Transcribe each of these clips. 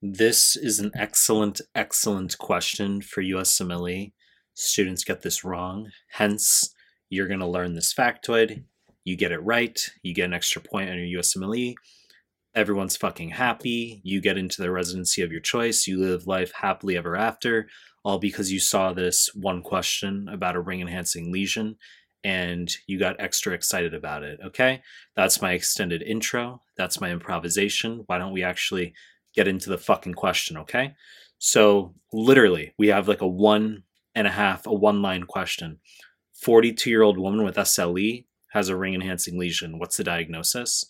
This is an excellent, excellent question for USMLE. Students get this wrong. Hence, you're going to learn this factoid. You get it right. You get an extra point on your USMLE. Everyone's fucking happy. You get into the residency of your choice. You live life happily ever after, all because you saw this one question about a ring enhancing lesion and you got extra excited about it. Okay? That's my extended intro. That's my improvisation. Why don't we actually get into the fucking question, okay? So literally, we have like a one line question. 42-year-old woman with SLE has a ring enhancing lesion. What's the diagnosis?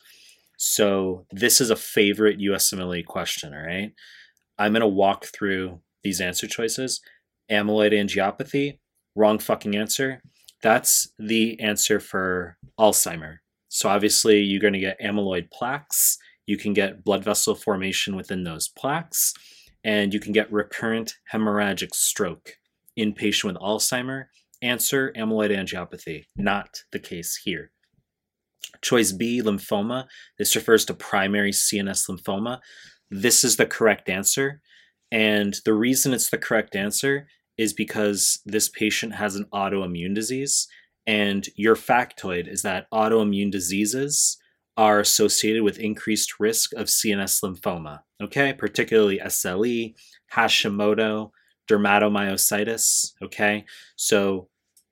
So this is a favorite USMLE question, all right? I'm going to walk through these answer choices. Amyloid angiopathy, wrong fucking answer. That's the answer for Alzheimer. So obviously you're going to get amyloid plaques. You can get blood vessel formation within those plaques, and you can get recurrent hemorrhagic stroke in patient with Alzheimer. Answer, amyloid angiopathy. Not the case here. Choice B, lymphoma. This refers to primary CNS lymphoma. This is the correct answer. And the reason it's the correct answer is because this patient has an autoimmune disease. And your factoid is that autoimmune diseases are associated with increased risk of CNS lymphoma, okay? Particularly SLE, Hashimoto, dermatomyositis, okay? So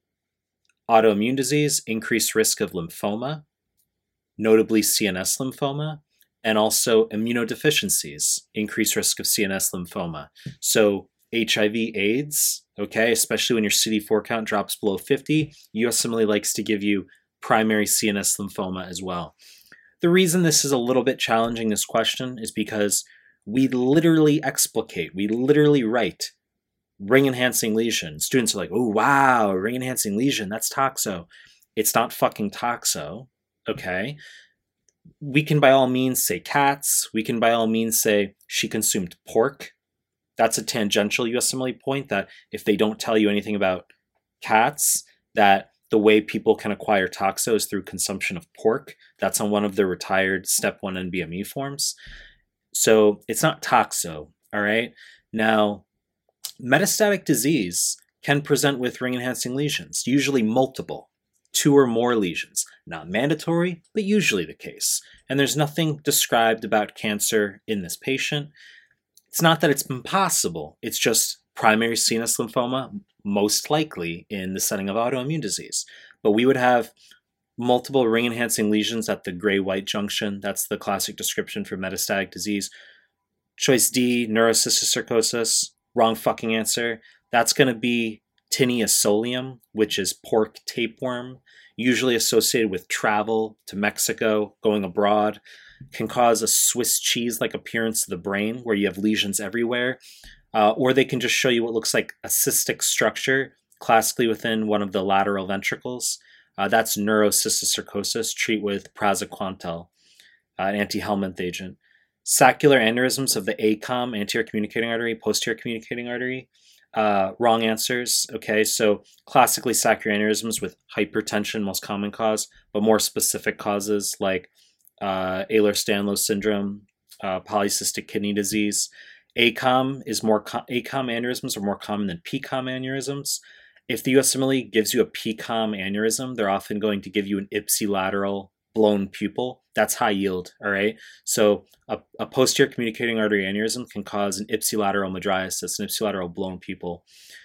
autoimmune disease, increased risk of lymphoma, notably CNS lymphoma, and also immunodeficiencies, increased risk of CNS lymphoma. So HIV AIDS, okay, especially when your CD4 count drops below 50, USMLE likes to give you primary CNS lymphoma as well. The reason this is a little bit challenging, this question, is because we literally explicate, we literally write ring enhancing lesion. Students are like, oh, wow, ring enhancing lesion, that's toxo. It's not fucking toxo, okay? We can by all means say cats. We can by all means say she consumed pork. That's a tangential USMLE point that if they don't tell you anything about cats, that the way people can acquire toxo is through consumption of pork. That's on one of the retired step 1 NBME forms. So it's not toxo, all right? Now, metastatic disease can present with ring enhancing lesions, usually multiple, 2 or more lesions. Not mandatory, but usually the case. And there's nothing described about cancer in this patient. It's not that it's impossible, it's just primary CNS lymphoma, most likely in the setting of autoimmune disease. But we would have multiple ring enhancing lesions at the gray-white junction. That's the classic description for metastatic disease. Choice D, neurocysticercosis, wrong fucking answer. That's going to be tinea solium, which is pork tapeworm, usually associated with travel to Mexico, going abroad. Can cause a Swiss cheese-like appearance to the brain where you have lesions everywhere. Or they can just show you what looks like a cystic structure, classically within one of the lateral ventricles. That's neurocysticercosis. Treat with praziquantel, an anti-Helminth agent. Saccular aneurysms of the ACOM, anterior communicating artery, posterior communicating artery. Wrong answers. Okay, so classically saccular aneurysms with hypertension, most common cause, but more specific causes like Ehlers-Danlos syndrome, polycystic kidney disease. ACOM aneurysms are more common than PCOM aneurysms. If the USMLE gives you a PCOM aneurysm, they're often going to give you an ipsilateral blown pupil. That's high yield, all right? So a posterior communicating artery aneurysm can cause an ipsilateral mydriasis, an ipsilateral blown pupil.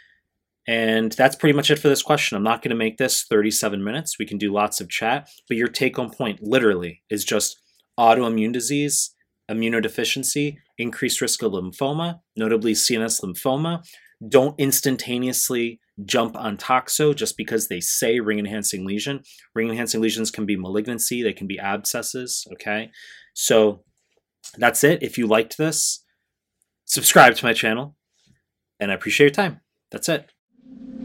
And that's pretty much it for this question. I'm not going to make this 37 minutes. We can do lots of chat, but your take-home point literally is just autoimmune disease, immunodeficiency, increased risk of lymphoma, notably CNS lymphoma. Don't instantaneously jump on toxo just because they say ring-enhancing lesion. Ring-enhancing lesions can be malignancy. They can be abscesses, okay? So that's it. If you liked this, subscribe to my channel, and I appreciate your time. That's it.